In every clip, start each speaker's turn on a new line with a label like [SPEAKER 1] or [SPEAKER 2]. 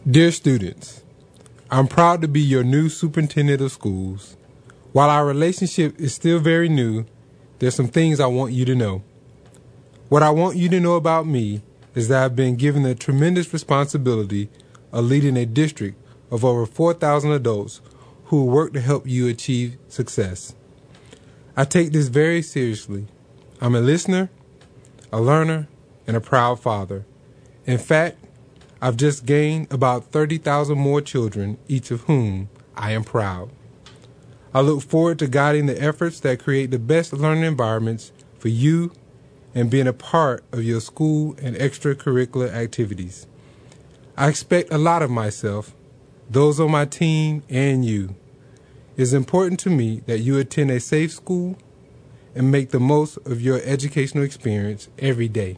[SPEAKER 1] Dear students, I'm proud to be your new superintendent of schools. While our relationship is still very new, there's some things I want you to know. What I want you to know about me is that I've been given the tremendous responsibility of leading a district of over 4,000 adults who will work to help you achieve success. I take this very seriously. I'm a listener, a learner, and a proud father. In fact, I've just gained about 30,000 more children, each of whom I am proud. I look forward to guiding the efforts that create the best learning environments for you and being a part of your school and extracurricular activities. I expect a lot of myself, those on my team, and you. It's important to me that you attend a safe school and make the most of your educational experience every day.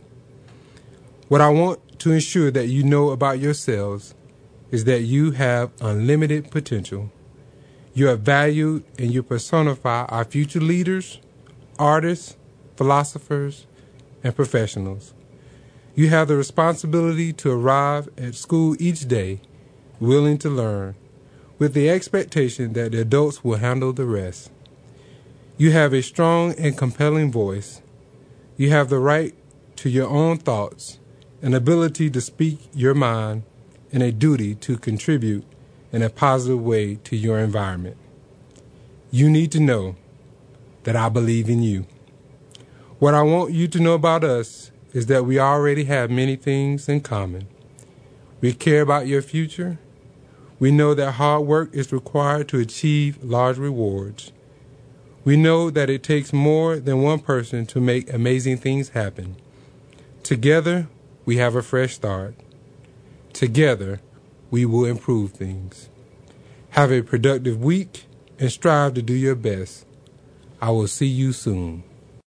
[SPEAKER 1] What I want to ensure that you know about yourselves is that you have unlimited potential. You are valued and you personify our future leaders, artists, philosophers, and professionals. You have the responsibility to arrive at school each day, willing to learn, with the expectation that the adults will handle the rest. You have a strong and compelling voice. You have the right to your own thoughts, an ability to speak your mind, and a duty to contribute in a positive way to your environment. You need to know that I believe in you. What I want you to know about us is that we already have many things in common. We care about your future. We know that hard work is required to achieve large rewards. We know that it takes more than one person to make amazing things happen. Together, we have a fresh start. Together, we will improve things. Have a productive week and strive to do your best. I will see you soon.